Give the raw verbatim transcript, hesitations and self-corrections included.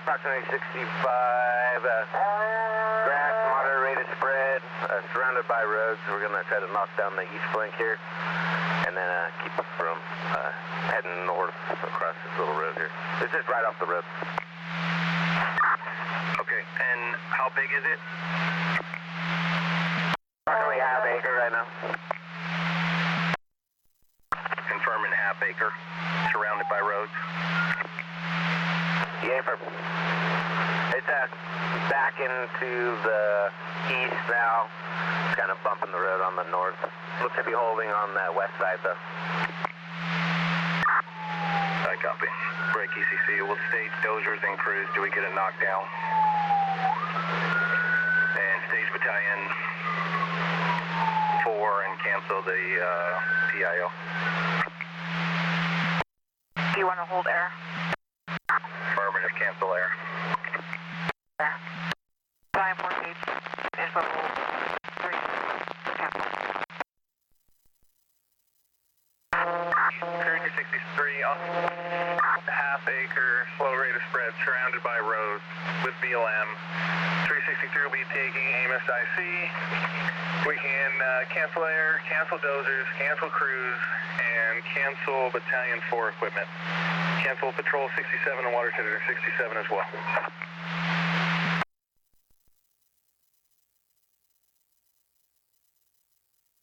approximately sixty-five, uh, grass, moderate rate of spread, uh, surrounded by roads. We're going to try to knock down the east flank here, and then uh, keep us from uh, heading north across this little road here. It's just right off the road. Okay, and how big is it? Approximately half acre right now. Confirming half acre, surrounded by roads. Yeah, for, it's uh, back into the east now. It's kind of bumping the road on the north. Looks to be holding on the west side though. I copy. Break E C C. We'll stage dozers and crews till we get it knocked down. And stage battalion four and cancel the uh, T I O. Do you want to hold air? Affirmative, cancel air. Air. Battalion four stage. Info hold. Three. Cancel. Cruiser sixty-three, off half acre, slow rate of spread, surrounded by roads with B L M. three sixty-three will be taking Amos I C. We can uh, cancel air, cancel dozers, cancel crews, and cancel Battalion four equipment. Cancel Patrol sixty-seven and Water Senator sixty-seven as well.